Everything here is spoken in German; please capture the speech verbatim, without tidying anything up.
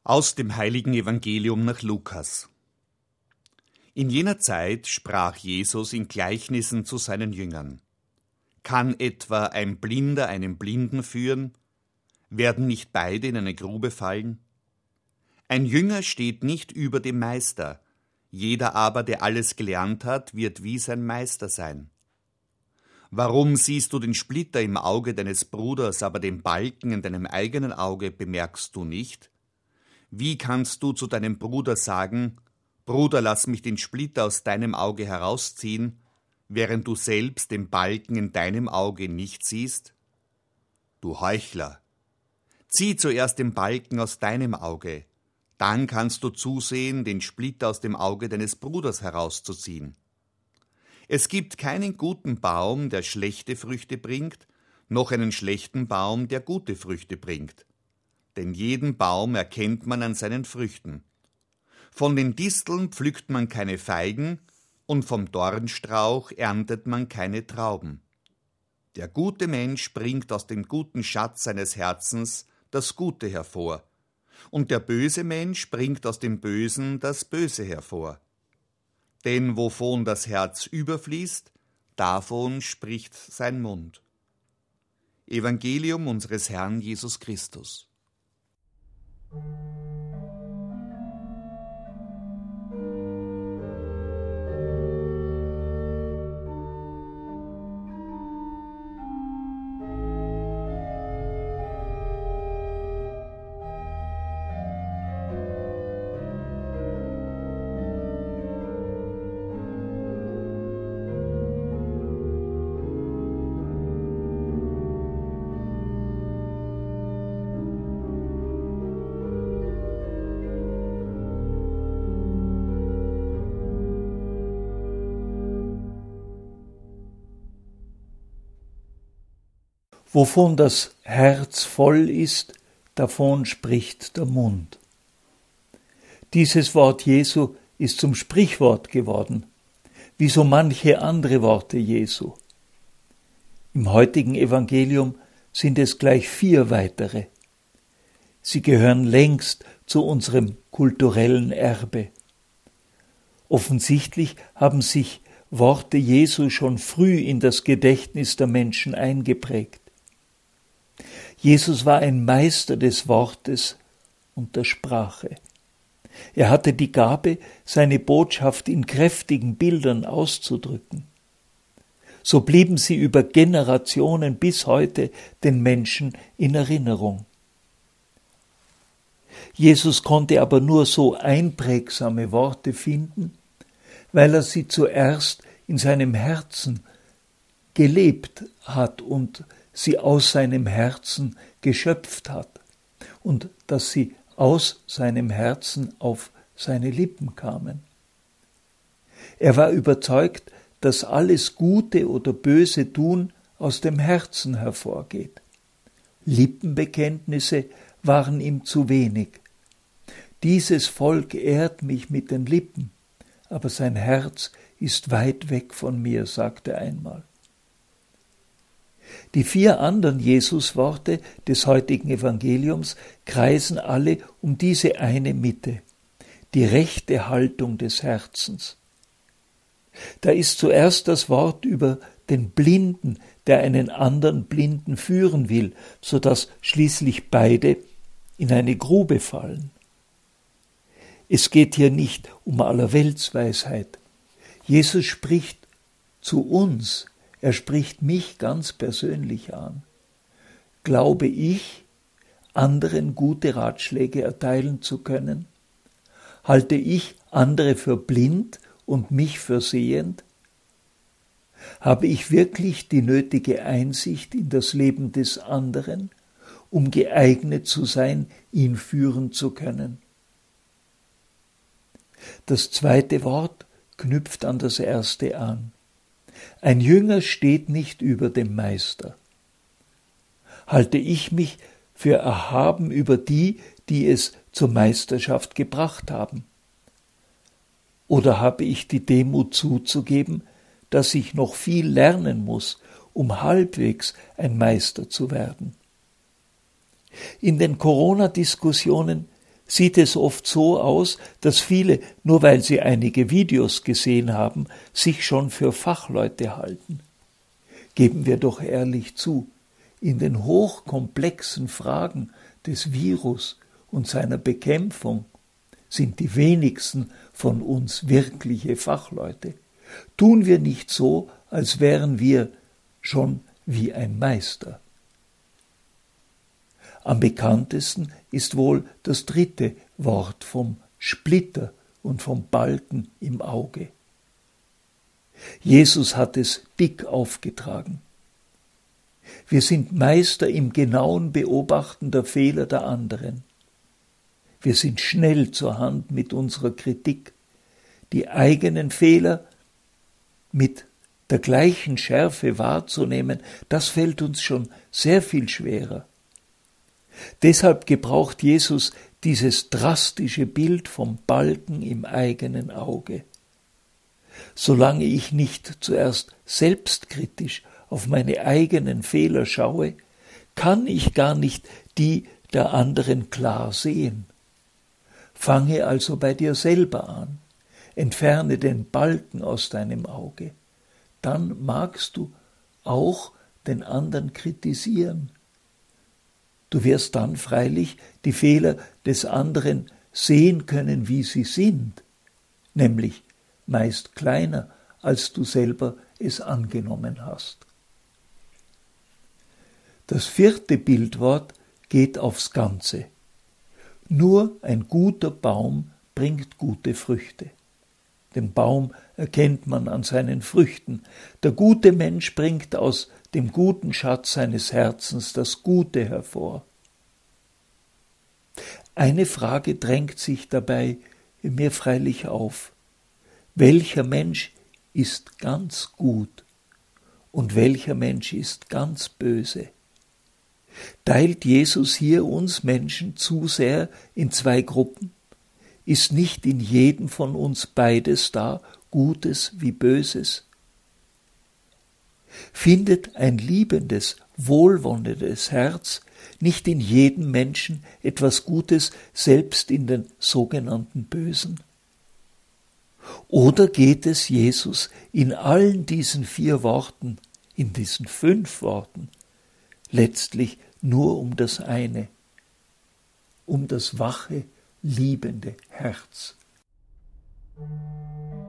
Aus dem heiligen Evangelium nach Lukas. In jener Zeit sprach Jesus in Gleichnissen zu seinen Jüngern: Kann etwa ein Blinder einen Blinden führen? Werden nicht beide in eine Grube fallen? Ein Jünger steht nicht über dem Meister, jeder aber, der alles gelernt hat, wird wie sein Meister sein. Warum siehst du den Splitter im Auge deines Bruders, aber den Balken in deinem eigenen Auge bemerkst du nicht? Wie kannst du zu deinem Bruder sagen: Bruder, lass mich den Splitter aus deinem Auge herausziehen, während du selbst den Balken in deinem Auge nicht siehst? Du Heuchler! Zieh zuerst den Balken aus deinem Auge, dann kannst du zusehen, den Splitter aus dem Auge deines Bruders herauszuziehen. Es gibt keinen guten Baum, der schlechte Früchte bringt, noch einen schlechten Baum, der gute Früchte bringt. Denn jeden Baum erkennt man an seinen Früchten. Von den Disteln pflückt man keine Feigen, und vom Dornstrauch erntet man keine Trauben. Der gute Mensch bringt aus dem guten Schatz seines Herzens das Gute hervor, und der böse Mensch bringt aus dem Bösen das Böse hervor. Denn wovon das Herz überfließt, davon spricht sein Mund. Evangelium unseres Herrn Jesus Christus. Wovon das Herz voll ist, davon spricht der Mund. Dieses Wort Jesu ist zum Sprichwort geworden, wie so manche andere Worte Jesu. Im heutigen Evangelium sind es gleich vier weitere. Sie gehören längst zu unserem kulturellen Erbe. Offensichtlich haben sich Worte Jesu schon früh in das Gedächtnis der Menschen eingeprägt. Jesus war ein Meister des Wortes und der Sprache. Er hatte die Gabe, seine Botschaft in kräftigen Bildern auszudrücken. So blieben sie über Generationen bis heute den Menschen in Erinnerung. Jesus konnte aber nur so einprägsame Worte finden, weil er sie zuerst in seinem Herzen gelebt hat und sie aus seinem Herzen geschöpft hat und dass sie aus seinem Herzen auf seine Lippen kamen. Er war überzeugt, dass alles Gute oder böse Tun aus dem Herzen hervorgeht. Lippenbekenntnisse waren ihm zu wenig. Dieses Volk ehrt mich mit den Lippen, aber sein Herz ist weit weg von mir, sagte er einmal. Die vier anderen Jesusworte des heutigen Evangeliums kreisen alle um diese eine Mitte, die rechte Haltung des Herzens. Da ist zuerst das Wort über den Blinden, der einen anderen Blinden führen will, so dass schließlich beide in eine Grube fallen. Es geht hier nicht um Allerweltsweisheit. Jesus spricht zu uns. Er spricht mich ganz persönlich an. Glaube ich, anderen gute Ratschläge erteilen zu können? Halte ich andere für blind und mich für sehend? Habe ich wirklich die nötige Einsicht in das Leben des anderen, um geeignet zu sein, ihn führen zu können? Das zweite Wort knüpft an das erste an. Ein Jünger steht nicht über dem Meister. Halte ich mich für erhaben über die, die es zur Meisterschaft gebracht haben? Oder habe ich die Demut zuzugeben, dass ich noch viel lernen muss, um halbwegs ein Meister zu werden? In den Corona-Diskussionen sieht es oft so aus, dass viele, nur weil sie einige Videos gesehen haben, sich schon für Fachleute halten. Geben wir doch ehrlich zu, in den hochkomplexen Fragen des Virus und seiner Bekämpfung sind die wenigsten von uns wirkliche Fachleute. Tun wir nicht so, als wären wir schon wie ein Meister. Am bekanntesten ist wohl das dritte Wort vom Splitter und vom Balken im Auge. Jesus hat es dick aufgetragen. Wir sind Meister im genauen Beobachten der Fehler der anderen. Wir sind schnell zur Hand mit unserer Kritik. Die eigenen Fehler mit der gleichen Schärfe wahrzunehmen, das fällt uns schon sehr viel schwerer. Deshalb gebraucht Jesus dieses drastische Bild vom Balken im eigenen Auge. Solange ich nicht zuerst selbstkritisch auf meine eigenen Fehler schaue, kann ich gar nicht die der anderen klar sehen. Fange also bei dir selber an, entferne den Balken aus deinem Auge, dann magst du auch den anderen kritisieren. Du wirst dann freilich die Fehler des anderen sehen können, wie sie sind, nämlich meist kleiner, als du selber es angenommen hast. Das vierte Bildwort geht aufs Ganze. Nur ein guter Baum bringt gute Früchte. Den Baum erkennt man an seinen Früchten. Der gute Mensch bringt aus dem guten Schatz seines Herzens das Gute hervor. Eine Frage drängt sich dabei mir freilich auf. Welcher Mensch ist ganz gut und welcher Mensch ist ganz böse? Teilt Jesus hier uns Menschen zu sehr in zwei Gruppen? Ist nicht in jedem von uns beides da, Gutes wie Böses? Findet ein liebendes, wohlwollendes Herz nicht in jedem Menschen etwas Gutes, selbst in den sogenannten Bösen? Oder geht es Jesus in allen diesen vier Worten, in diesen fünf Worten, letztlich nur um das eine, um das wache, liebende Herz?